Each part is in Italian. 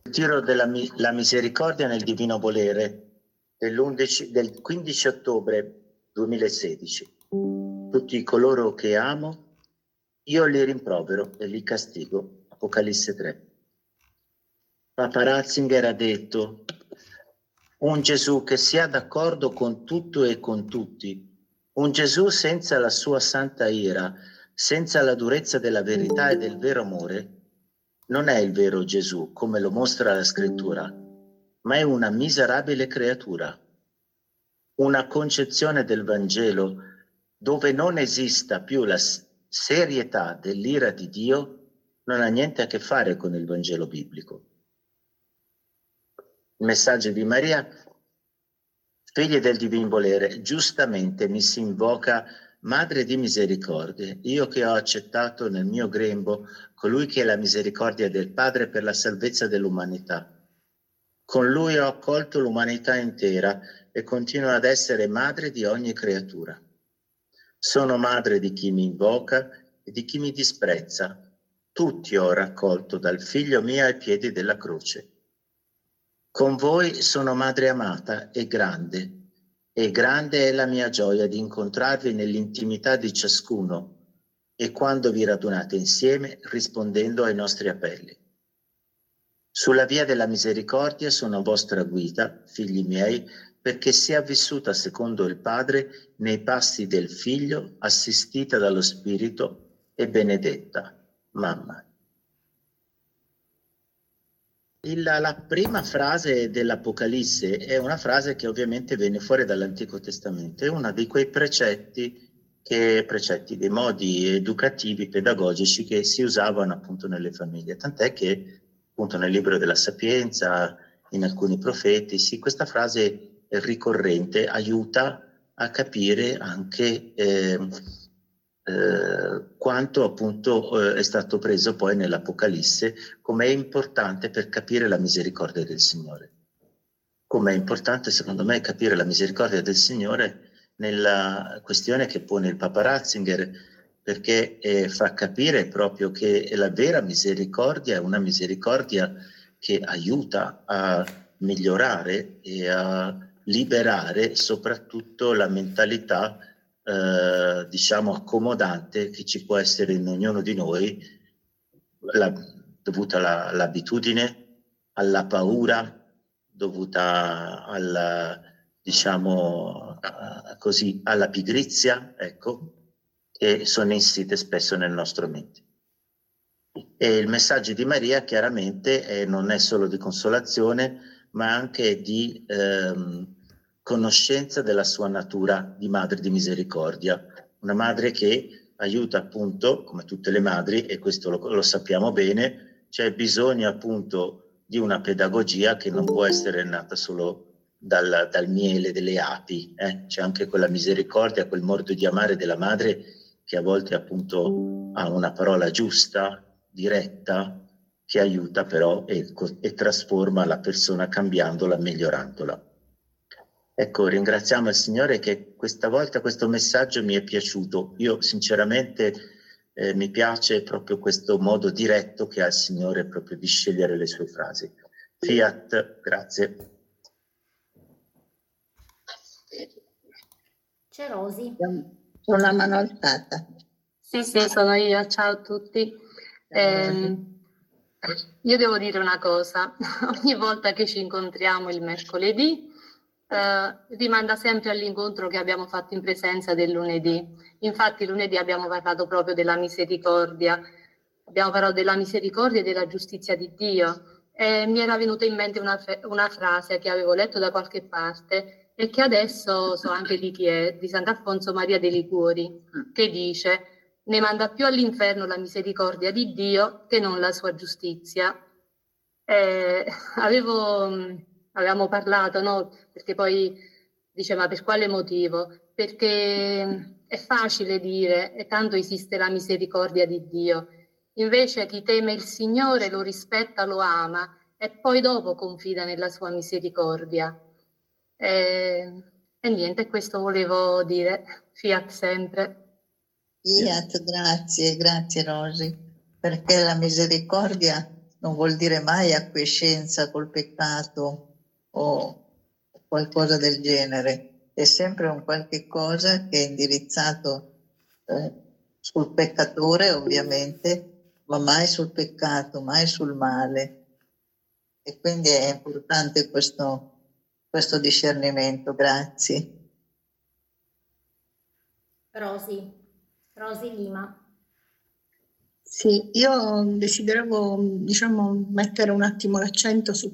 Ritiro la misericordia nel divino volere del 15 ottobre 2016. Tutti coloro che amo, io li rimprovero e li castigo. Apocalisse 3. Papa Ratzinger ha detto: un Gesù che sia d'accordo con tutto e con tutti, un Gesù senza la sua santa ira, senza la durezza della verità e del vero amore, non è il vero Gesù, come lo mostra la Scrittura, ma è una miserabile creatura. Una concezione del Vangelo dove non esista più la serietà dell'ira di Dio non ha niente a che fare con il Vangelo biblico. Il messaggio di Maria: figli del divin volere, giustamente mi si invoca Madre di misericordia, io che ho accettato nel mio grembo colui che è la misericordia del Padre per la salvezza dell'umanità. Con lui ho accolto l'umanità intera e continuo ad essere madre di ogni creatura. Sono madre di chi mi invoca e di chi mi disprezza. Tutti ho raccolto dal figlio mio ai piedi della croce. Con voi sono madre amata e grande è la mia gioia di incontrarvi nell'intimità di ciascuno e quando vi radunate insieme rispondendo ai nostri appelli. Sulla via della misericordia sono vostra guida, figli miei, perché sia vissuta secondo il Padre nei passi del Figlio, assistita dallo Spirito e benedetta. Mamma. La prima frase dell'Apocalisse è una frase che ovviamente viene fuori dall'Antico Testamento, è uno di quei precetti, dei modi educativi, pedagogici che si usavano appunto nelle famiglie, tant'è che appunto nel libro della Sapienza, in alcuni profeti, sì, questa frase è ricorrente, aiuta a capire anche quanto appunto è stato preso poi nell'Apocalisse, come è importante per capire la misericordia del Signore. Come è importante secondo me capire la misericordia del Signore nella questione che pone il Papa Ratzinger, perché fa capire proprio che la vera misericordia è una misericordia che aiuta a migliorare e a liberare soprattutto la mentalità diciamo accomodante che ci può essere in ognuno di noi, dovuta all'abitudine, alla paura, dovuta alla, diciamo così, alla pigrizia, ecco, e sono insite spesso nel nostro mente. E il messaggio di Maria chiaramente non è solo di consolazione, ma anche di conoscenza della sua natura di madre di misericordia, una madre che aiuta appunto, come tutte le madri, e questo lo sappiamo bene, c'è bisogno appunto di una pedagogia che non può essere nata solo dal miele delle api, c'è anche quella misericordia, quel modo di amare della madre che a volte appunto ha una parola giusta, diretta, che aiuta però e trasforma la persona cambiandola, migliorandola. Ecco, ringraziamo il Signore che questa volta questo messaggio mi è piaciuto. Io sinceramente mi piace proprio questo modo diretto che ha il Signore proprio di scegliere le sue frasi. Fiat, grazie. C'è Rosi. C'ho la mano alzata. Sì, sono io. Ciao a tutti. Io devo dire una cosa. Ogni volta che ci incontriamo il mercoledì, rimanda sempre all'incontro che abbiamo fatto in presenza del lunedì. Infatti lunedì abbiamo parlato proprio della misericordia, abbiamo parlato della misericordia e della giustizia di Dio e mi era venuta in mente una frase che avevo letto da qualche parte e che adesso so anche di chi è, di Sant'Alfonso Maria de' Liguori, che dice: ne manda più all'inferno la misericordia di Dio che non la sua giustizia. Avevamo parlato, no? Perché poi dice: ma per quale motivo? Perché è facile dire e tanto esiste la misericordia di Dio. Invece chi teme il Signore lo rispetta, lo ama e poi dopo confida nella sua misericordia. E niente, questo volevo dire. Fiat sempre. Fiat, grazie Rosy, perché la misericordia non vuol dire mai acquiescenza col peccato o qualcosa del genere, è sempre un qualche cosa che è indirizzato sul peccatore ovviamente, ma mai sul peccato, mai sul male. E quindi è importante questo discernimento. Grazie. Rosy Lima. Sì, io desideravo, mettere un attimo l'accento su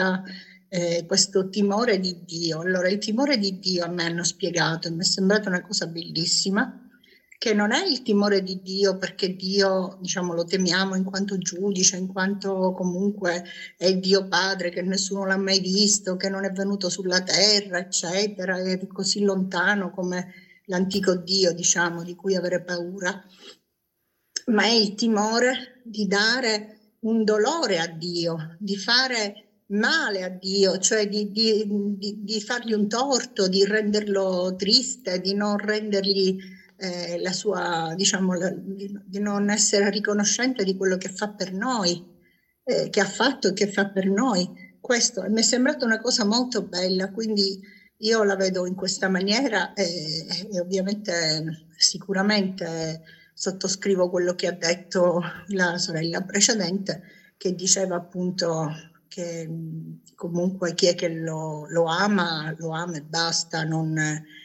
questo timore di Dio. Allora, il timore di Dio a me hanno spiegato, e mi è sembrata una cosa bellissima, che non è il timore di Dio perché Dio, lo temiamo in quanto giudice, in quanto comunque è il Dio Padre, che nessuno l'ha mai visto, che non è venuto sulla terra, eccetera, è così lontano come l'antico Dio, di cui avere paura. Ma è il timore di dare un dolore a Dio, di fare male a Dio, cioè di fargli un torto, di renderlo triste, di non rendergli la sua, di non essere riconoscente di quello che fa per noi, che ha fatto e che fa per noi. Questo mi è sembrata una cosa molto bella, quindi io la vedo in questa maniera e ovviamente sicuramente sottoscrivo quello che ha detto la sorella precedente, che diceva appunto che comunque chi è che lo ama e basta, non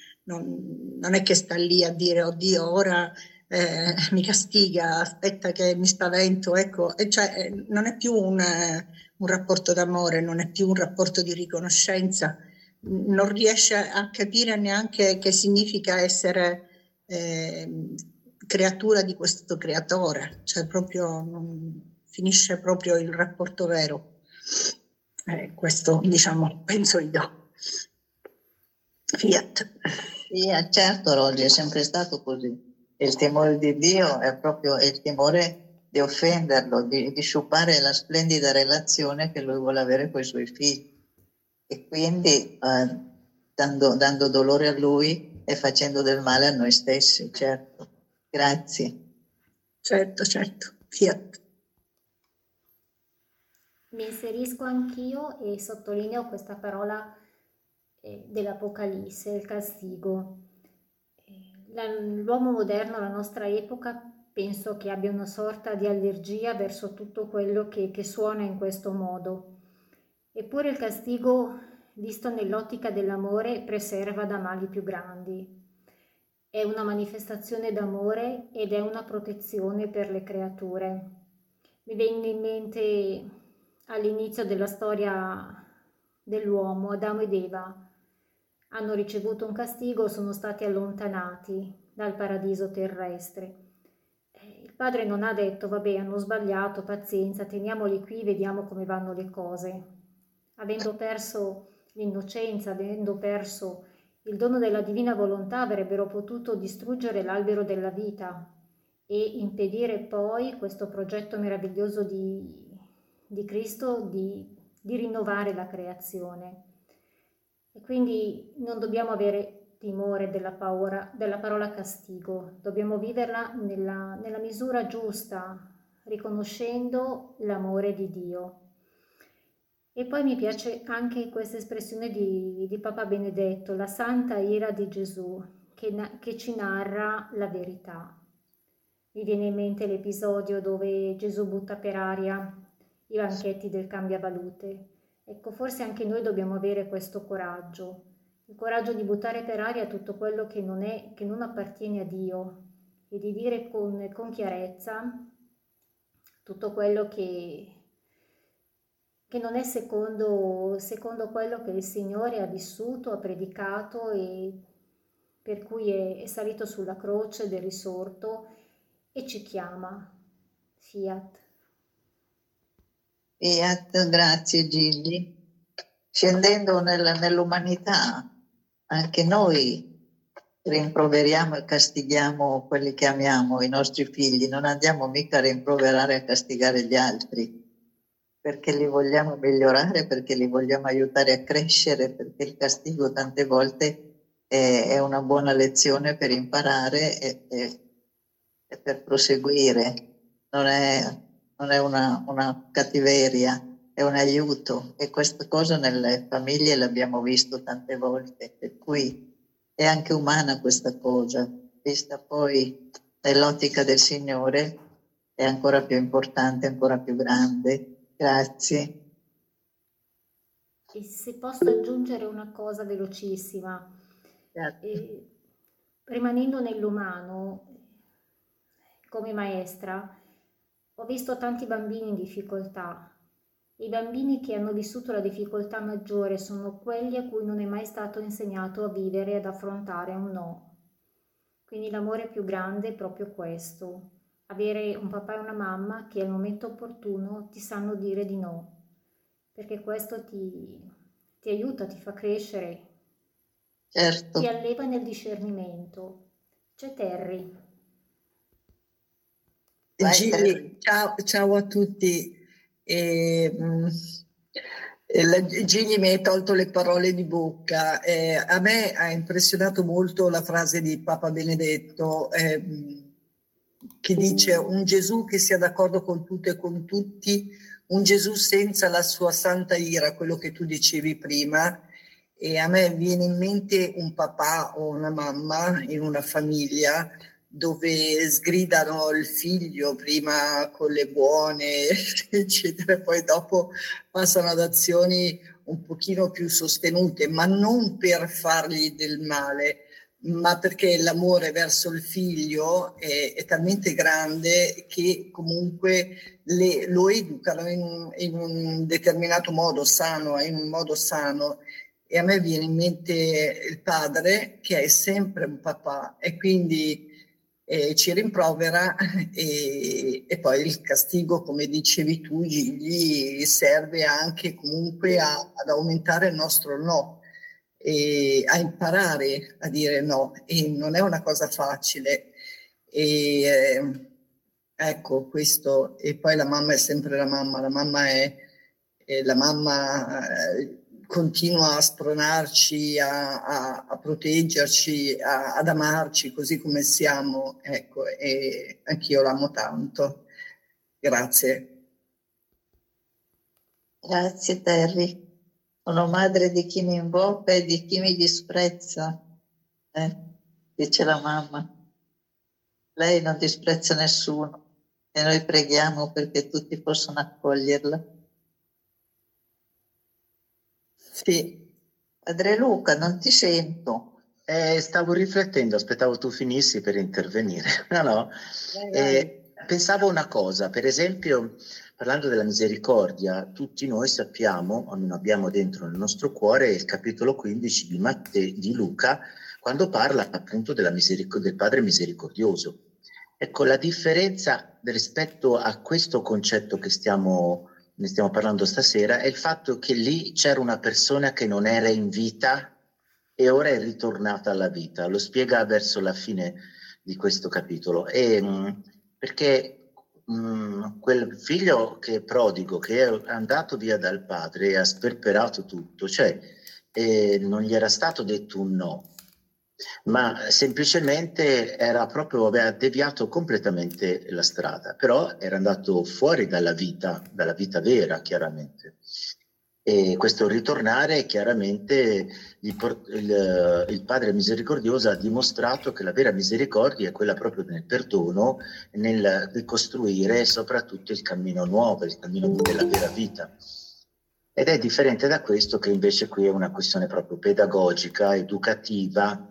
è che sta lì a dire oddio ora mi castiga, aspetta che mi spavento, ecco, e cioè non è più un rapporto d'amore, non è più un rapporto di riconoscenza, non riesce a capire neanche che significa essere creatura di questo creatore, cioè proprio finisce proprio il rapporto vero. Questo penso io. Fiat. Certo, Roggi, è sempre stato così. Il timore di Dio è proprio il timore di offenderlo, di sciupare la splendida relazione che lui vuole avere con i suoi figli. E quindi dando dolore a lui e facendo del male a noi stessi, certo. Grazie. Certo, Fiat. Mi inserisco anch'io e sottolineo questa parola dell'Apocalisse, il castigo. L'uomo moderno, la nostra epoca, penso che abbia una sorta di allergia verso tutto quello che suona in questo modo. Eppure il castigo, visto nell'ottica dell'amore, preserva da mali più grandi. È una manifestazione d'amore ed è una protezione per le creature. Mi viene in mente all'inizio della storia dell'uomo, Adamo ed Eva hanno ricevuto un castigo, sono stati allontanati dal paradiso terrestre. Il padre non ha detto, vabbè, hanno sbagliato, pazienza, teniamoli qui, vediamo come vanno le cose. Avendo perso l'innocenza, avendo perso il dono della divina volontà, avrebbero potuto distruggere l'albero della vita e impedire poi questo progetto meraviglioso di Cristo di rinnovare la creazione. E quindi non dobbiamo avere timore della parola castigo, dobbiamo viverla nella misura giusta, riconoscendo l'amore di Dio. E poi mi piace anche questa espressione di Papa Benedetto, la santa ira di Gesù, che ci narra la verità. Mi viene in mente l'episodio dove Gesù butta per aria i banchetti del cambiavalute. Ecco, forse anche noi dobbiamo avere questo coraggio, il coraggio di buttare per aria tutto quello che non appartiene a Dio e di dire con chiarezza tutto quello che non è secondo quello che il Signore ha vissuto, ha predicato e per cui è salito sulla croce del risorto e ci chiama. Fiat. Fiat, grazie Gigi. Scendendo nell'umanità, anche noi rimproveriamo e castighiamo quelli che amiamo, i nostri figli, non andiamo mica a rimproverare e a castigare gli altri, perché li vogliamo migliorare, perché li vogliamo aiutare a crescere, perché il castigo tante volte è una buona lezione per imparare e per proseguire. Non non è una cattiveria, è un aiuto, e questa cosa nelle famiglie l'abbiamo visto tante volte, per cui è anche umana questa cosa, vista poi nell'ottica del Signore è ancora più importante, ancora più grande. Grazie. E se posso aggiungere una cosa velocissima, rimanendo nell'umano, come maestra, ho visto tanti bambini in difficoltà. I bambini che hanno vissuto la difficoltà maggiore sono quelli a cui non è mai stato insegnato a vivere e ad affrontare un no. Quindi l'amore più grande è proprio questo, avere un papà e una mamma che al momento opportuno ti sanno dire di no, perché questo ti aiuta, ti fa crescere, certo. ti alleva nel discernimento. C'è Terry. Gilli, ciao a tutti. Gigli mi hai tolto le parole di bocca. A me ha impressionato molto la frase di Papa Benedetto che dice: un Gesù che sia d'accordo con tutto e con tutti, un Gesù senza la sua santa ira, quello che tu dicevi prima. E a me viene in mente un papà o una mamma in una famiglia dove sgridano il figlio prima con le buone, eccetera, e poi dopo passano ad azioni un pochino più sostenute, ma non per fargli del male, ma perché l'amore verso il figlio è talmente grande che comunque lo educano in un determinato modo sano, in un modo sano. E a me viene in mente il padre che è sempre un papà e quindi ci rimprovera e poi il castigo, come dicevi tu, gli serve anche comunque ad aumentare il nostro no e a imparare a dire no, e non è una cosa facile. Ecco questo. E poi la mamma è sempre la mamma è la mamma continua a spronarci, a proteggerci, ad amarci così come siamo, ecco, e anch'io l'amo tanto. Grazie. Grazie Terry. Sono madre di chi mi invoca e di chi mi disprezza, dice la mamma. Lei non disprezza nessuno e noi preghiamo perché tutti possano accoglierla. Sì. Padre Luca, non ti sento. Stavo riflettendo, aspettavo tu finissi per intervenire. No. Pensavo una cosa, per esempio, parlando della misericordia, tutti noi sappiamo, almeno abbiamo dentro nel nostro cuore, il capitolo 15 di Luca, quando parla appunto del Padre misericordioso. Ecco, la differenza rispetto a questo concetto che ne stiamo parlando stasera è il fatto che lì c'era una persona che non era in vita e ora è ritornata alla vita. Lo spiega verso la fine di questo capitolo. Perché quel figlio che è prodigo, che è andato via dal padre e ha sperperato tutto, cioè non gli era stato detto un no, ma semplicemente aveva deviato completamente la strada, però era andato fuori dalla vita vera, chiaramente. E questo ritornare, chiaramente, il Padre misericordioso ha dimostrato che la vera misericordia è quella proprio nel perdono, nel ricostruire soprattutto il cammino nuovo, il cammino della vera vita. Ed è differente da questo, che invece qui è una questione proprio pedagogica, educativa,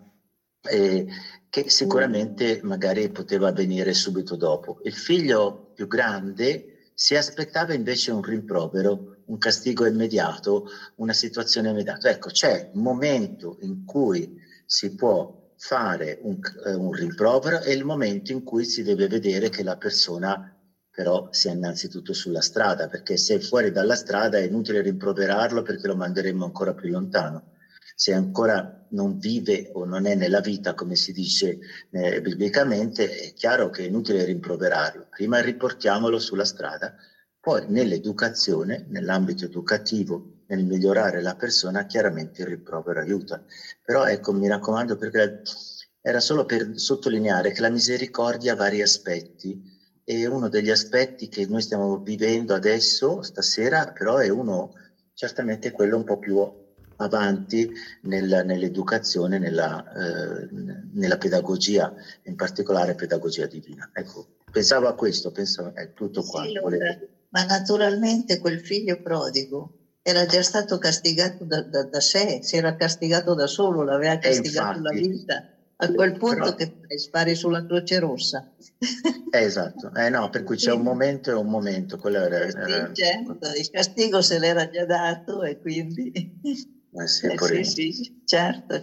che sicuramente magari poteva avvenire subito dopo. Il figlio più grande si aspettava invece un rimprovero, un castigo immediato, una situazione immediata. Ecco, c'è un momento in cui si può fare un rimprovero e il momento in cui si deve vedere che la persona però sia innanzitutto sulla strada, perché se è fuori dalla strada è inutile rimproverarlo perché lo manderemo ancora più lontano. Se ancora non vive o non è nella vita, come si dice biblicamente, è chiaro che è inutile rimproverarlo. Prima riportiamolo sulla strada, poi nell'educazione, nell'ambito educativo, nel migliorare la persona, chiaramente il rimprovero aiuta. Però ecco, mi raccomando, perché era solo per sottolineare che la misericordia ha vari aspetti è uno degli aspetti che noi stiamo vivendo adesso, stasera, però è uno, certamente quello un po' più avanti nell'educazione, nella pedagogia, in particolare pedagogia divina. Ecco, pensavo a questo, è tutto qua. Sì, ma naturalmente quel figlio prodigo era già stato castigato da sé, si era castigato da solo, l'aveva castigato la vita, a quel punto che spari sulla Croce Rossa. Esatto, no, per cui c'è un momento e un momento. Quello sì, certo, il castigo se l'era già dato e quindi... sì, certo.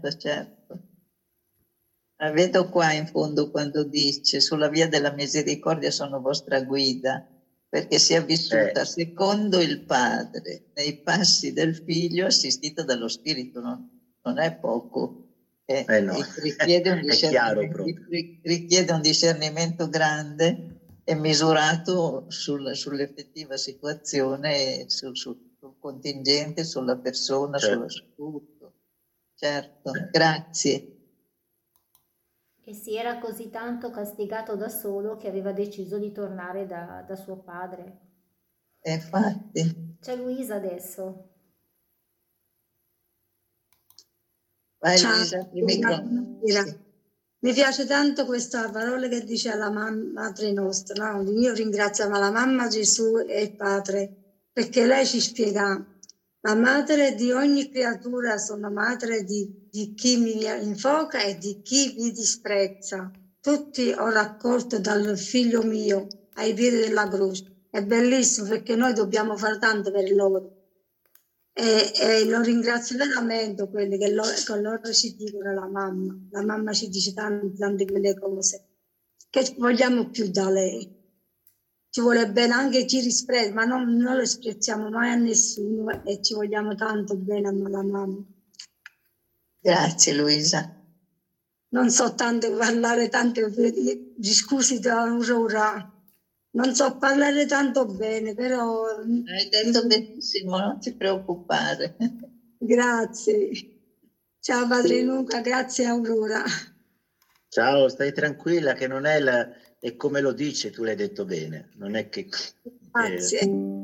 Vedo qua in fondo quando dice sulla via della misericordia sono vostra guida, perché sia vissuta secondo il Padre, nei passi del Figlio, assistita dallo Spirito. Non è poco. No. Richiede un discernimento grande e misurato sull'effettiva situazione, sul contingente, sulla persona, su tutto. Certo, grazie. E si era così tanto castigato da solo che aveva deciso di tornare da suo padre. Infatti. C'è Luisa adesso. Vai Luisa, il microfono. Sì. Mi piace tanto questa parola che dice alla Madre nostra, no? Io ringrazio la mamma, Gesù e il Padre, perché lei ci spiega: la madre di ogni creatura sono madre di chi mi invoca e di chi mi disprezza. Tutti ho raccolto dal figlio mio ai piedi della croce. È bellissimo perché noi dobbiamo fare tanto per loro. E lo ringrazio veramente quelli che loro ci dicono la mamma. La mamma ci dice tante quelle cose che vogliamo più da lei. Ci vuole bene anche chi disprezza, ma non lo sprezziamo mai a nessuno e ci vogliamo tanto bene alla mamma. Grazie Luisa. Non so tanto parlare, scusi da Aurora, non so parlare tanto bene, però... Hai detto benissimo, non ti preoccupare. Grazie. Ciao Padre Luca, grazie Aurora. Ciao, stai tranquilla che non è è come lo dice, tu l'hai detto bene, non è che... Grazie.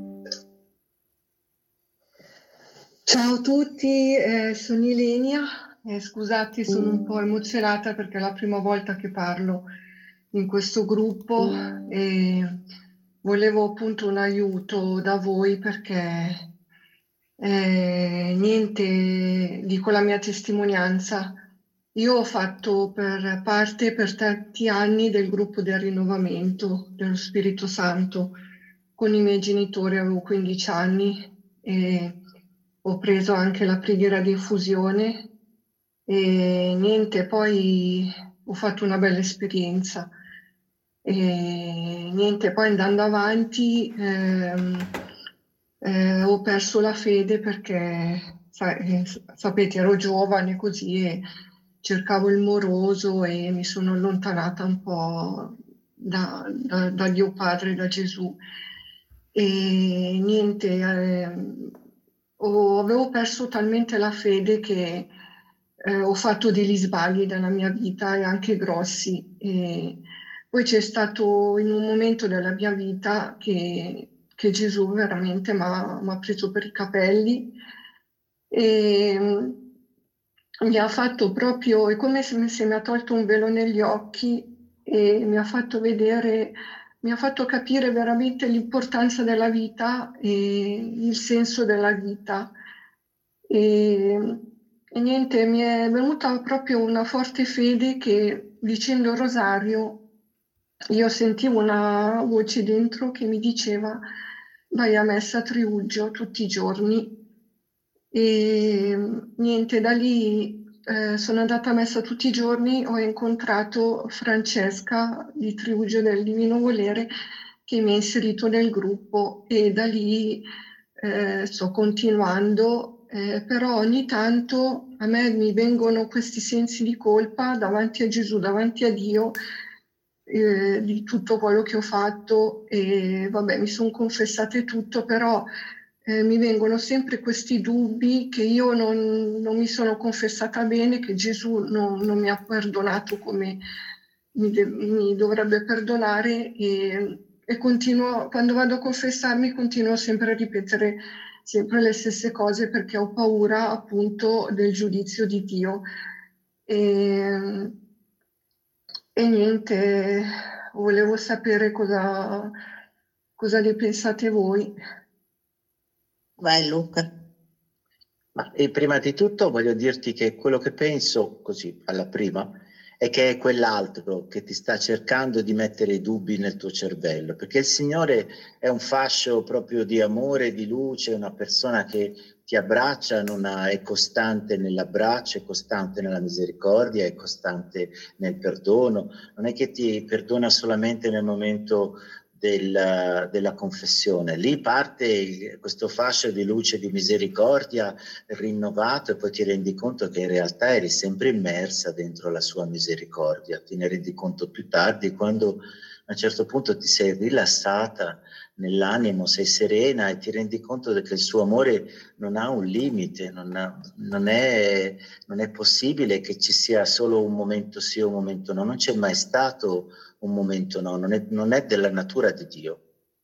Ciao a tutti, sono Ilenia, scusate, sono un po' emozionata perché è la prima volta che parlo in questo gruppo e volevo appunto un aiuto da voi perché niente, dico la mia testimonianza. Io ho fatto parte per tanti anni del gruppo del rinnovamento dello Spirito Santo con i miei genitori, avevo 15 anni e ho preso anche la preghiera di effusione e niente, poi ho fatto una bella esperienza e niente, poi andando avanti ho perso la fede perché sapete ero giovane così e cercavo il moroso e mi sono allontanata un po' da Dio Padre, da Gesù e niente, avevo perso talmente la fede che ho fatto degli sbagli nella mia vita e anche grossi. E poi c'è stato in un momento della mia vita che Gesù veramente mi ha preso per i capelli e mi ha fatto proprio, è come se mi ha tolto un velo negli occhi e mi ha fatto vedere, mi ha fatto capire veramente l'importanza della vita e il senso della vita. E niente, mi è venuta proprio una forte fede che dicendo il rosario io sentivo una voce dentro che mi diceva vai a messa a Triuggio tutti i giorni e niente, da lì sono andata a messa tutti i giorni, ho incontrato Francesca di Triuggio del Divino Volere che mi ha inserito nel gruppo e da lì sto continuando, però ogni tanto a me mi vengono questi sensi di colpa davanti a Gesù, davanti a Dio, di tutto quello che ho fatto e vabbè mi sono confessate tutto, però mi vengono sempre questi dubbi che io non mi sono confessata bene, che Gesù non mi ha perdonato come mi dovrebbe perdonare e continuo, quando vado a confessarmi, continuo sempre a ripetere sempre le stesse cose perché ho paura appunto del giudizio di Dio. E niente, volevo sapere cosa ne pensate voi. Vai Luca. E prima di tutto voglio dirti che quello che penso, così alla prima, è che è quell'altro che ti sta cercando di mettere i dubbi nel tuo cervello, perché il Signore è un fascio proprio di amore, di luce, una persona che ti abbraccia, è costante nell'abbraccio, è costante nella misericordia, è costante nel perdono, non è che ti perdona solamente nel momento della confessione. Lì parte questo fascio di luce, di misericordia rinnovato e poi ti rendi conto che in realtà eri sempre immersa dentro la sua misericordia. Te ne rendi conto più tardi quando a un certo punto ti sei rilassata nell'animo, sei serena e ti rendi conto che il suo amore non ha un limite, non è possibile che ci sia solo un momento sì o un momento no, non c'è mai stato un momento no, non è della natura di Dio.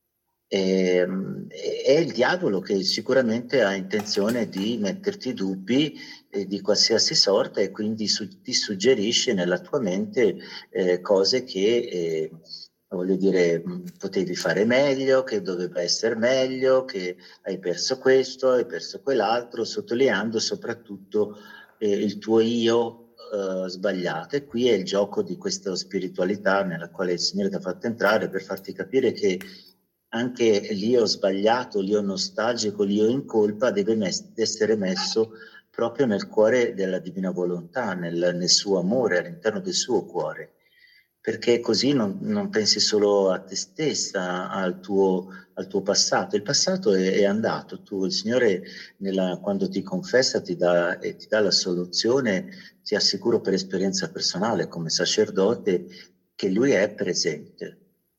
È il diavolo che sicuramente ha intenzione di metterti dubbi di qualsiasi sorta e quindi ti suggerisce nella tua mente cose che voglio dire potevi fare meglio, che doveva essere meglio, che hai perso questo, hai perso quell'altro, sottolineando soprattutto il tuo io sbagliato. E qui è il gioco di questa spiritualità nella quale il Signore ti ha fatto entrare per farti capire che anche l'io sbagliato, l'io nostalgico, l'io in colpa deve essere messo proprio nel cuore della divina volontà, nel suo amore, all'interno del suo cuore, perché così non pensi solo a te stessa, al tuo passato. Il passato è andato, il Signore quando ti confessa ti dà la soluzione, ti assicuro per esperienza personale come sacerdote che Lui è presente.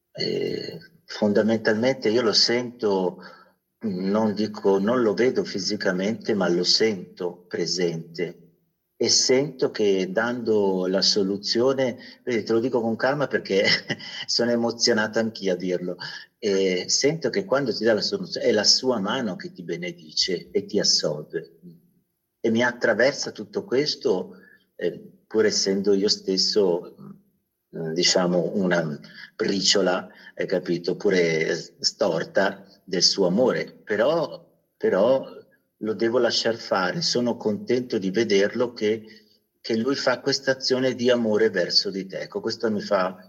Fondamentalmente io lo sento, non lo vedo fisicamente, ma lo sento presente e sento che dando la soluzione, vedi, te lo dico con calma perché sono emozionata anch'io a dirlo, sento che quando ti dà la soluzione è la sua mano che ti benedice e ti assolve e mi attraversa tutto questo pur essendo io stesso diciamo una briciola, hai capito, pure storta del suo amore, però lo devo lasciar fare, sono contento di vederlo che lui fa questa azione di amore verso di te. Ecco, questo mi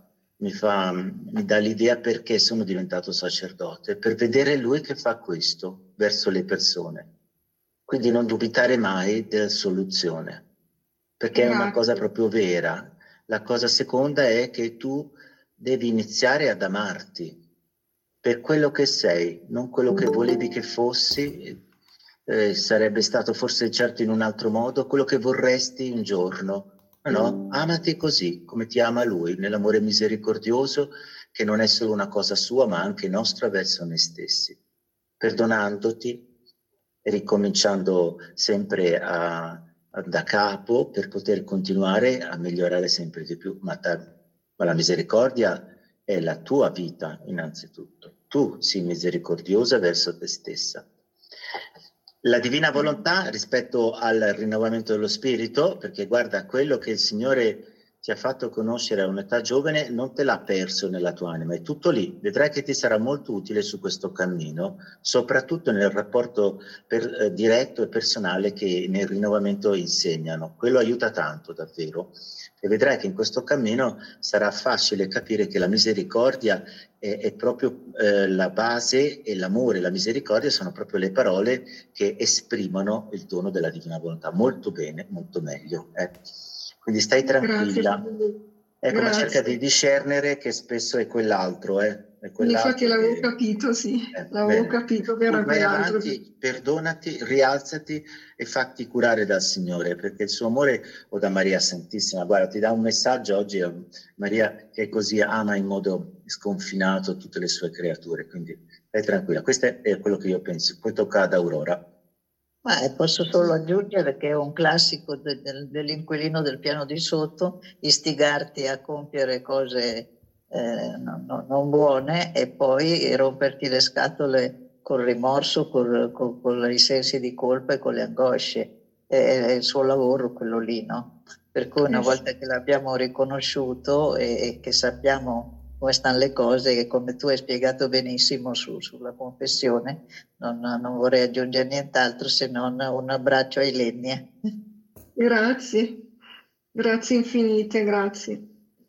dà l'idea perché sono diventato sacerdote, per vedere lui che fa questo verso le persone. Quindi non dubitare mai della soluzione, perché è una cosa proprio vera. La cosa seconda è che tu devi iniziare ad amarti per quello che sei, non quello che volevi che fossi, sarebbe stato forse certo in un altro modo, quello che vorresti un giorno. No, amati così, come ti ama Lui, nell'amore misericordioso, che non è solo una cosa sua, ma anche nostra verso noi stessi, perdonandoti, ricominciando sempre da capo per poter continuare a migliorare sempre di più. Ma la misericordia è la tua vita innanzitutto. Tu sii misericordiosa verso te stessa. La divina volontà rispetto al rinnovamento dello spirito, perché guarda, quello che il Signore ti ha fatto conoscere a un'età giovane non te l'ha perso nella tua anima, è tutto lì. Vedrai che ti sarà molto utile su questo cammino, soprattutto nel rapporto diretto e personale che nel rinnovamento insegnano. Quello aiuta tanto davvero e vedrai che in questo cammino sarà facile capire che la misericordia è proprio la base, e l'amore e la misericordia sono proprio le parole che esprimono il dono della divina volontà. Molto bene, molto meglio. Quindi stai tranquilla. Ecco, ma cerca di discernere che spesso è quell'altro. Infatti l'avevo capito, sì. L'avevo capito che era quell'altro. Avanti, perdonati, rialzati e fatti curare dal Signore, perché il suo amore, o da Maria Santissima, guarda, ti dà un messaggio oggi a Maria che così ama in modo sconfinato tutte le sue creature. Quindi stai tranquilla. Questo è quello che io penso. Poi tocca ad Aurora. Ma posso solo aggiungere che è un classico dell'inquilino del piano di sotto istigarti a compiere cose non buone e poi romperti le scatole col rimorso, con i sensi di colpa e con le angosce. È il suo lavoro quello lì, no? Per cui una volta che l'abbiamo riconosciuto e che sappiamo come stanno le cose, e come tu hai spiegato benissimo sulla confessione, non vorrei aggiungere nient'altro se non un abbraccio a Ilenia. Grazie, grazie infinite, grazie.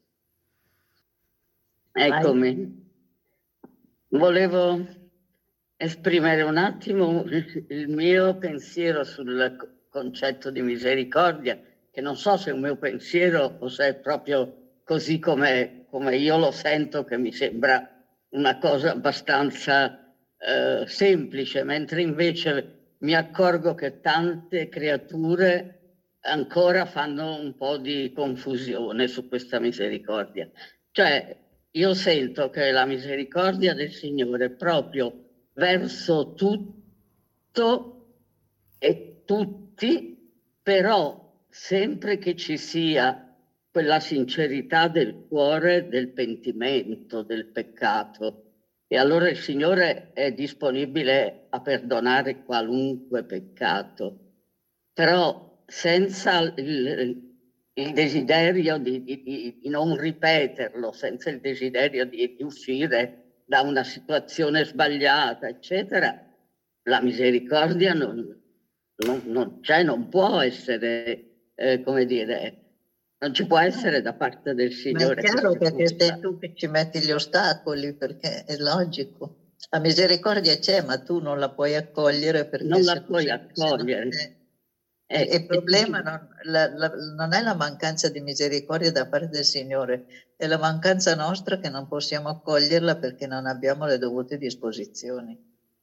Eccomi, volevo esprimere un attimo il mio pensiero sul concetto di misericordia, che non so se è un mio pensiero o se è proprio così come io lo sento, che mi sembra una cosa abbastanza semplice, mentre invece mi accorgo che tante creature ancora fanno un po' di confusione su questa misericordia. Cioè, io sento che la misericordia del Signore è proprio verso tutto e tutti, però sempre che ci sia quella sincerità del cuore, del pentimento, del peccato. E allora il Signore è disponibile a perdonare qualunque peccato, però senza il desiderio di non ripeterlo, senza il desiderio di uscire da una situazione sbagliata, eccetera. La misericordia non c'è, non può essere, come dire, non ci può essere da parte del Signore. Ma è chiaro, perché sei tu che ci metti gli ostacoli, perché è logico. La misericordia c'è, ma tu non la puoi accogliere perché non la puoi accogliere. Il problema non è la mancanza di misericordia da parte del Signore, è la mancanza nostra che non possiamo accoglierla perché non abbiamo le dovute disposizioni.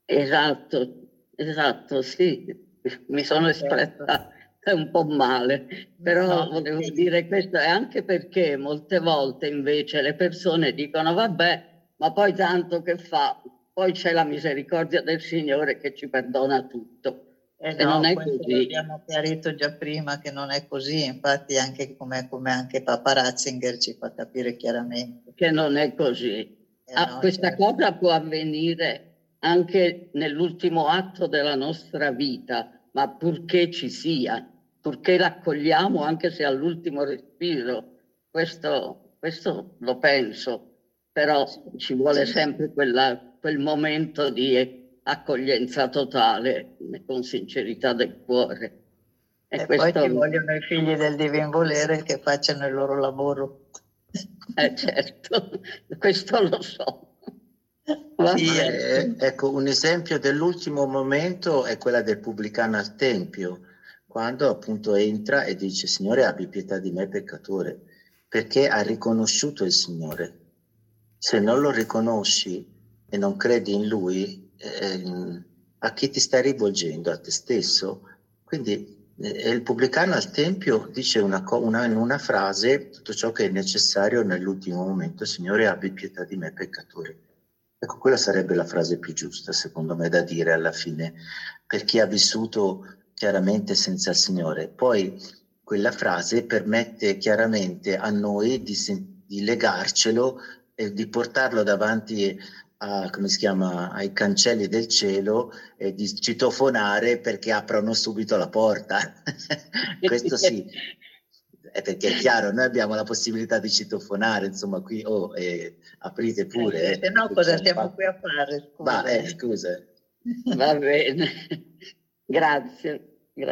Esatto, sì, mi sono espressa un po' male, però volevo dire questo, è anche perché molte volte invece le persone dicono vabbè, ma poi tanto che fa, poi c'è la misericordia del Signore che ci perdona tutto. E non è così. Abbiamo chiarito già prima che non è così, infatti anche come anche Papa Ratzinger ci fa capire chiaramente. Che non è così. Questa cosa può avvenire anche nell'ultimo atto della nostra vita, ma purché ci sia, purché l'accogliamo anche se all'ultimo respiro. Questo lo penso, però ci vuole sempre quel momento di accoglienza totale con sincerità del cuore. E poi ci vogliono i figli del divin volere che facciano il loro lavoro. Certo, questo lo so. Sì, ecco, un esempio dell'ultimo momento è quella del pubblicano al Tempio, quando appunto entra e dice: Signore, abbi pietà di me peccatore, perché ha riconosciuto il Signore. Se non lo riconosci e non credi in Lui, a chi ti stai rivolgendo? A te stesso? Quindi il pubblicano al Tempio dice in una frase tutto ciò che è necessario nell'ultimo momento: Signore, abbi pietà di me peccatore. Ecco, quella sarebbe la frase più giusta, secondo me, da dire alla fine, per chi ha vissuto chiaramente senza il Signore. Poi quella frase permette chiaramente a noi di legarcelo e di portarlo davanti ai cancelli del cielo e di citofonare perché aprono subito la porta. Questo sì, perché è chiaro, noi abbiamo la possibilità di citofonare, insomma, qui aprite pure. Se no cosa stiamo qui a fare? Scusa. Scusa. Va bene, grazie.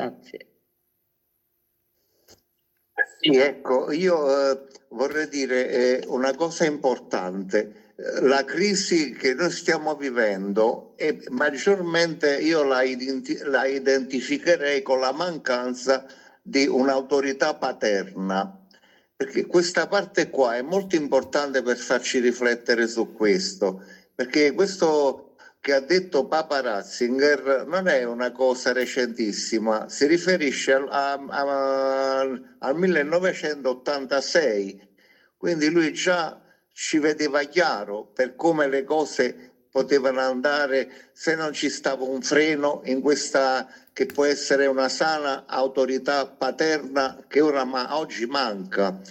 Sì, ecco, io vorrei dire una cosa importante. La crisi che noi stiamo vivendo e maggiormente io la identificherei con la mancanza di un'autorità paterna, perché questa parte qua è molto importante per farci riflettere su questo, perché questo che ha detto Papa Ratzinger non è una cosa recentissima, si riferisce al 1986, quindi lui già ci vedeva chiaro per come le cose potevano andare se non ci stava un freno in questa che può essere una sana autorità paterna che ora oggi manca.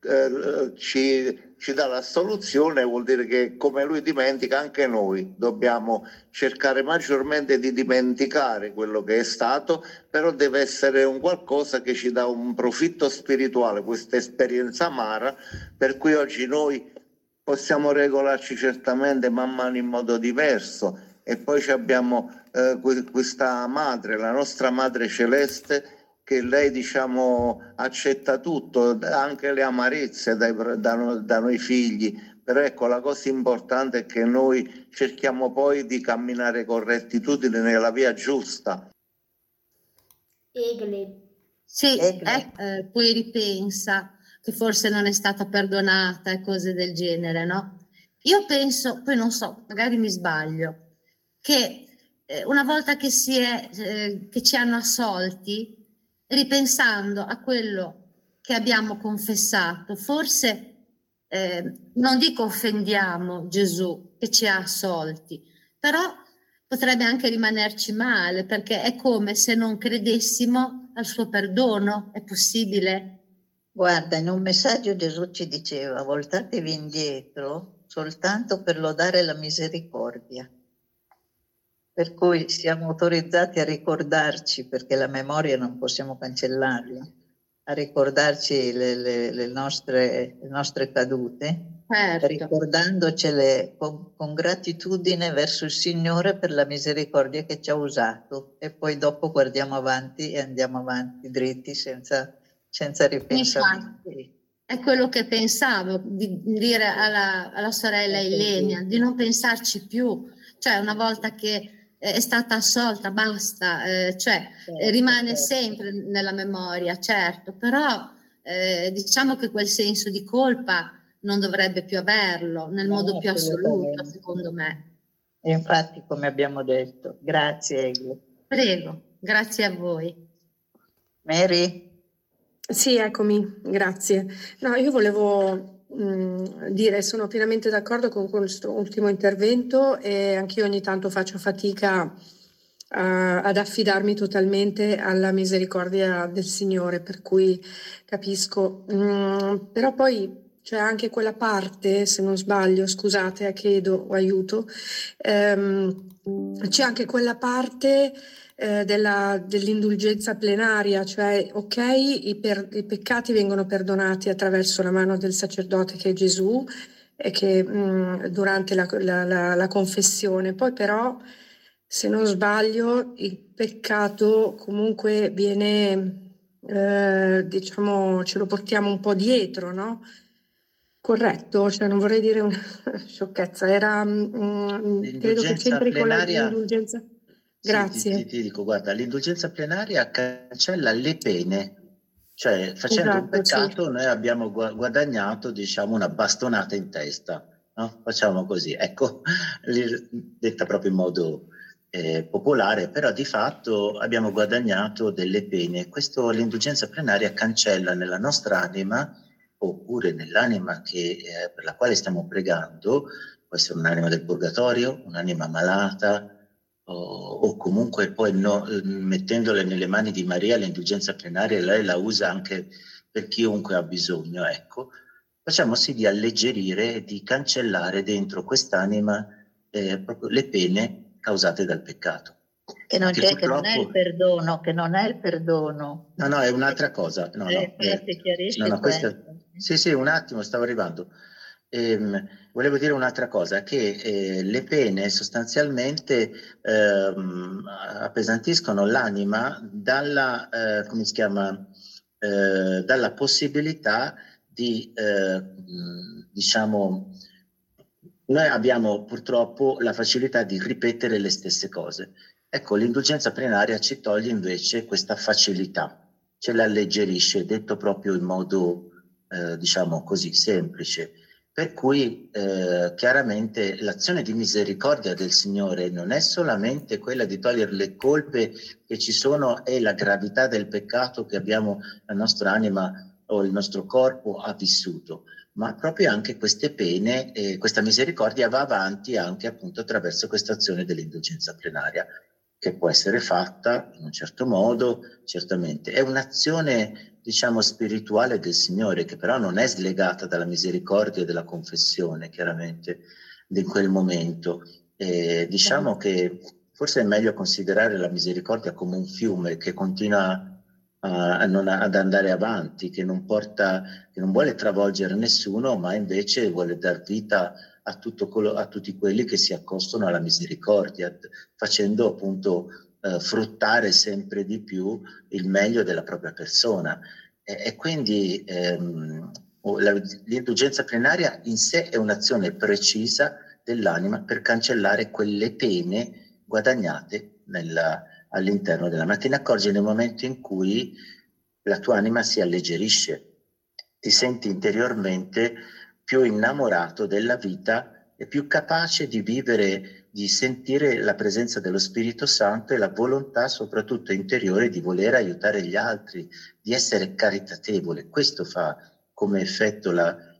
Ci dà la soluzione, vuol dire che come lui dimentica, anche noi dobbiamo cercare maggiormente di dimenticare quello che è stato, però deve essere un qualcosa che ci dà un profitto spirituale, questa esperienza amara, per cui oggi noi possiamo regolarci certamente man mano in modo diverso, e poi abbiamo questa madre, la nostra madre celeste, che lei diciamo accetta tutto, anche le amarezze da noi figli, però ecco, la cosa importante è che noi cerchiamo poi di camminare con rettitudine nella via giusta. Egle. Sì, poi ripensa che forse non è stata perdonata e cose del genere, no? Io penso, poi non so, magari mi sbaglio, che una volta che che ci hanno assolti, ripensando a quello che abbiamo confessato, forse non dico offendiamo Gesù che ci ha assolti, però potrebbe anche rimanerci male, perché è come se non credessimo al suo perdono. È possibile? Guarda, in un messaggio Gesù ci diceva: voltatevi indietro soltanto per lodare la misericordia. Per cui siamo autorizzati a ricordarci, perché la memoria non possiamo cancellarla, a ricordarci le nostre cadute, certo, ricordandocele con gratitudine verso il Signore per la misericordia che ci ha usato, e poi dopo guardiamo avanti e andiamo avanti dritti senza ripensamenti. È quello che pensavo, di dire alla sorella Ilenia, di non pensarci più, cioè una volta che è stata assolta, basta, rimane sempre nella memoria, certo, però diciamo che quel senso di colpa non dovrebbe più averlo nel modo più assoluto, secondo me. E infatti, come abbiamo detto, grazie Egle. Prego, grazie a voi. Mary? Sì, eccomi, grazie. No, io volevo dire, sono pienamente d'accordo con questo ultimo intervento, e anch'io ogni tanto faccio fatica ad affidarmi totalmente alla misericordia del Signore, per cui capisco. Però poi c'è anche quella parte, se non sbaglio, scusate, chiedo aiuto, c'è anche quella parte dell'indulgenza plenaria, cioè ok, i peccati vengono perdonati attraverso la mano del sacerdote che è Gesù, e che durante la confessione, poi però, se non sbaglio, il peccato comunque viene, diciamo, ce lo portiamo un po' dietro, no? Corretto? Cioè, non vorrei dire una sciocchezza, era credo che c'entri con l'indulgenza. Grazie. Sì, ti dico, guarda, l'indulgenza plenaria cancella le pene, cioè facendo un peccato noi abbiamo guadagnato, diciamo, una bastonata in testa, no? Facciamo così, ecco, detta proprio in modo popolare, però di fatto abbiamo guadagnato delle pene. L'indulgenza plenaria cancella nella nostra anima, oppure nell'anima per la quale stiamo pregando, può essere un'anima del purgatorio, un'anima malata, o comunque poi mettendole nelle mani di Maria, l'indulgenza plenaria lei la usa anche per chiunque ha bisogno, ecco. Facciamo sì di alleggerire e di cancellare dentro quest'anima proprio le pene causate dal peccato. Che non è il perdono, che non è il perdono. No, è un'altra cosa. Sì, un attimo, stavo arrivando. Volevo dire un'altra cosa, che le pene sostanzialmente appesantiscono l'anima dalla possibilità di, diciamo, noi abbiamo purtroppo la facilità di ripetere le stesse cose. Ecco, l'indulgenza plenaria ci toglie invece questa facilità, ce la alleggerisce, detto proprio in modo, diciamo così, semplice. Per cui chiaramente l'azione di misericordia del Signore non è solamente quella di togliere le colpe che ci sono e la gravità del peccato che abbiamo la nostra anima o il nostro corpo ha vissuto, ma proprio anche queste pene, questa misericordia va avanti anche appunto attraverso questa azione dell'indulgenza plenaria, che può essere fatta in un certo modo, certamente. È un'azione, diciamo, spirituale del Signore, che però non è slegata dalla misericordia e della confessione, chiaramente, in quel momento. Diciamo che forse è meglio considerare la misericordia come un fiume che continua ad andare avanti, che non vuole travolgere nessuno, ma invece vuole dar vita a tutti quelli che si accostano alla misericordia, facendo appunto fruttare sempre di più il meglio della propria persona. E quindi l'indulgenza plenaria in sé è un'azione precisa dell'anima per cancellare quelle pene guadagnate all'interno della. Ma te ne accorgi nel momento in cui la tua anima si alleggerisce, ti senti interiormente più innamorato della vita e più capace di vivere, di sentire la presenza dello Spirito Santo e la volontà soprattutto interiore di voler aiutare gli altri, di essere caritatevole. Questo fa come effetto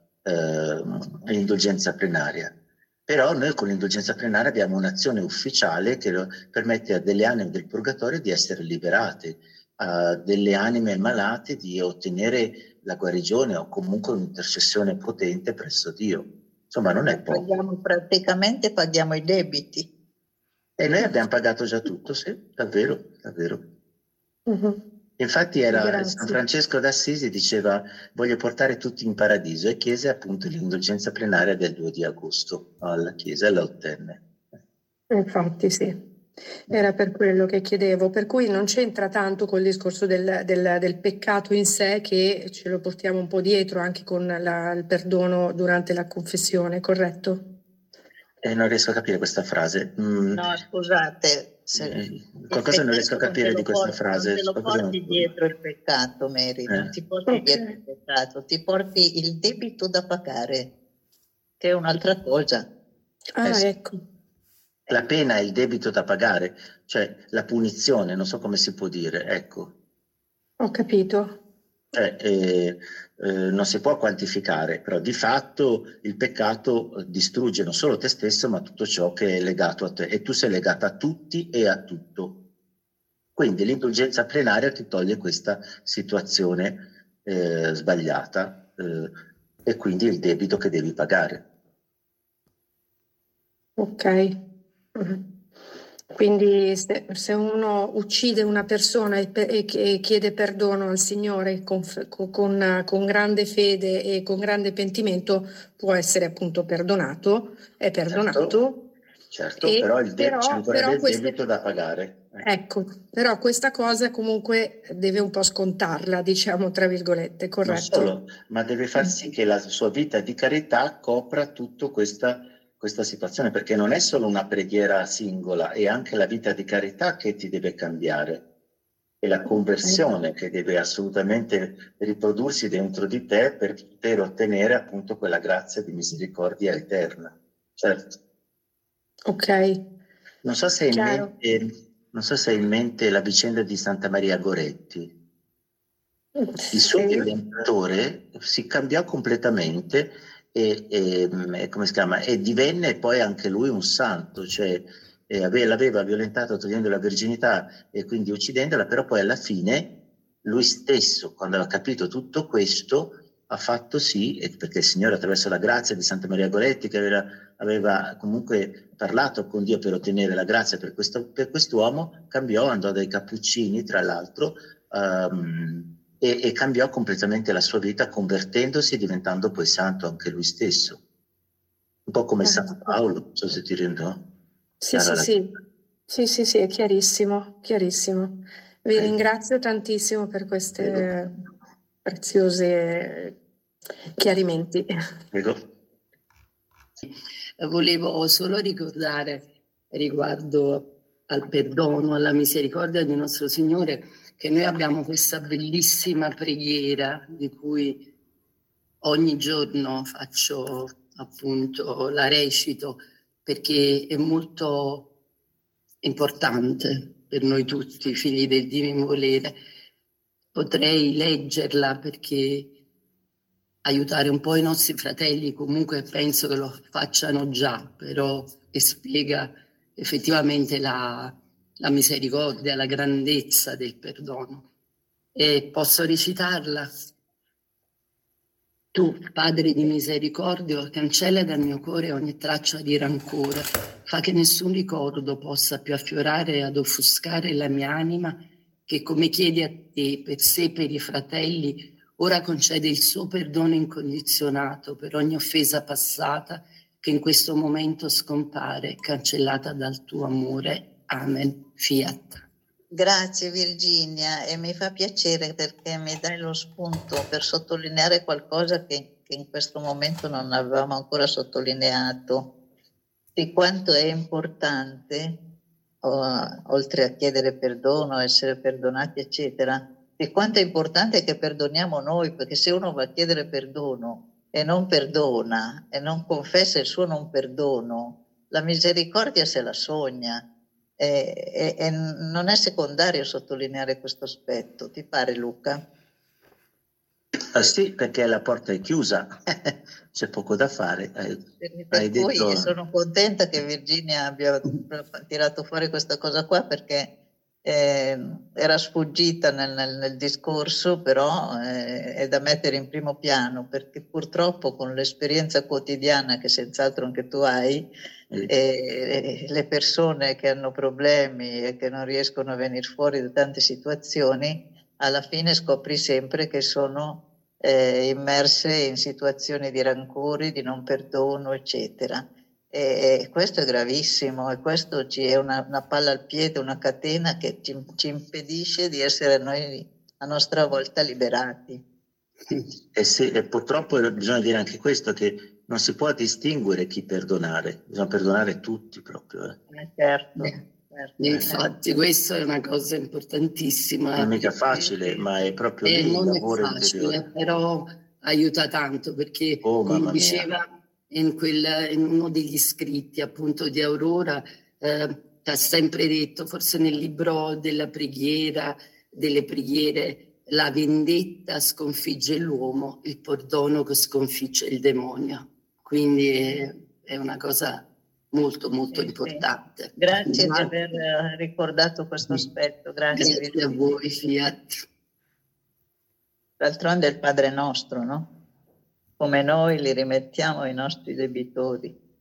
l'indulgenza plenaria. Però noi con l'indulgenza plenaria abbiamo un'azione ufficiale che permette a delle anime del purgatorio di essere liberate, a delle anime malate di ottenere la guarigione o comunque un'intercessione potente presso Dio. Insomma, non è poco. Praticamente paghiamo i debiti. E noi abbiamo pagato già tutto, sì, davvero, davvero. Uh-huh. Infatti San Francesco d'Assisi diceva: voglio portare tutti in paradiso, e chiese appunto l'indulgenza plenaria del 2 di agosto alla Chiesa e la ottenne. Infatti sì, era per quello che chiedevo, per cui non c'entra tanto col discorso del peccato in sé, che ce lo portiamo un po' dietro anche con il perdono durante la confessione, corretto? Non riesco a capire questa frase. No, scusate. Qualcosa non riesco a capire di questa frase. Non te lo porti dietro il peccato, Mary, non ti porti dietro il peccato, ti porti il debito da pagare, che è un'altra cosa. Sì. Ecco. La pena è il debito da pagare, cioè la punizione, non so come si può dire, ecco. Ho capito. Non si può quantificare, però di fatto il peccato distrugge non solo te stesso, ma tutto ciò che è legato a te, e tu sei legata a tutti e a tutto. Quindi l'indulgenza plenaria ti toglie questa situazione sbagliata e quindi il debito che devi pagare. Ok. Quindi se uno uccide una persona e chiede perdono al Signore con grande fede e con grande pentimento, può essere appunto perdonato, è perdonato. Certo, però c'è ancora del debito da pagare. Ecco, però questa cosa comunque deve un po' scontarla, diciamo, tra virgolette, corretto? Non solo, ma deve far sì che la sua vita di carità copra tutta questa situazione, perché non è solo una preghiera singola, è anche la vita di carità che ti deve cambiare, è la conversione che deve assolutamente riprodursi dentro di te per poter ottenere appunto quella grazia di misericordia eterna. Certo. Ok. Non so se hai in mente la vicenda di Santa Maria Goretti. Il suo orientatore si cambiò completamente come si chiama? E divenne poi anche lui un santo, cioè l'aveva violentata togliendo la virginità e quindi uccidendola, però poi alla fine lui stesso, quando aveva capito tutto questo, ha fatto sì, perché il Signore attraverso la grazia di Santa Maria Goretti, che aveva comunque parlato con Dio per ottenere la grazia per quest'uomo, cambiò, andò dai Cappuccini tra l'altro, e cambiò completamente la sua vita, convertendosi e diventando poi santo anche lui stesso. Un po' come San Paolo, non so se ti rendo. Sì, è chiarissimo, chiarissimo. Vi ringrazio tantissimo per queste preziose chiarimenti. Prego. Volevo solo ricordare riguardo al perdono, alla misericordia di nostro Signore, che noi abbiamo questa bellissima preghiera di cui ogni giorno faccio appunto, la recito, perché è molto importante per noi tutti, figli del Divino Volere. Potrei leggerla perché aiutare un po' i nostri fratelli, comunque penso che lo facciano già, però che spiega effettivamente la misericordia, la grandezza del perdono. E posso recitarla? Tu, Padre di misericordia, cancella dal mio cuore ogni traccia di rancore, fa che nessun ricordo possa più affiorare ad offuscare la mia anima, che come chiedi a te, per sé e per i fratelli, ora concede il suo perdono incondizionato per ogni offesa passata che in questo momento scompare, cancellata dal tuo amore. Amen. Fiat. Grazie Virginia, e mi fa piacere perché mi dai lo spunto per sottolineare qualcosa che in questo momento non avevamo ancora sottolineato, di quanto è importante, oltre a chiedere perdono, essere perdonati eccetera, di quanto è importante che perdoniamo noi, perché se uno va a chiedere perdono e non perdona e non confessa il suo non perdono, la misericordia se la sogna. E non è secondario sottolineare questo aspetto, ti pare Luca? Sì, perché la porta è chiusa, c'è poco da fare. Per cui sono contenta che Virginia abbia tirato fuori questa cosa qua, perché era sfuggita nel discorso, però è da mettere in primo piano, perché purtroppo con l'esperienza quotidiana che senz'altro anche tu hai, le persone che hanno problemi e che non riescono a venire fuori da tante situazioni, alla fine scopri sempre che sono immerse in situazioni di rancore, di non perdono, eccetera. E questo è gravissimo, e questo ci è una palla al piede, una catena che ci impedisce di essere noi a nostra volta liberati. E purtroppo bisogna dire anche questo, che non si può distinguere chi perdonare, bisogna perdonare tutti proprio. Certo. Infatti questa è una cosa importantissima. Non è mica facile, ma è proprio lì il lavoro interiore. Però aiuta tanto, perché come diceva in uno degli scritti appunto di Aurora, ti ha sempre detto, forse nel libro delle preghiere, la vendetta sconfigge l'uomo, il perdono che sconfigge il demonio. Quindi è una cosa molto molto importante. Sì. Grazie di aver ricordato questo aspetto. Grazie a voi, Fiat. D'altronde è il Padre nostro, no? Come noi li rimettiamo ai nostri debitori.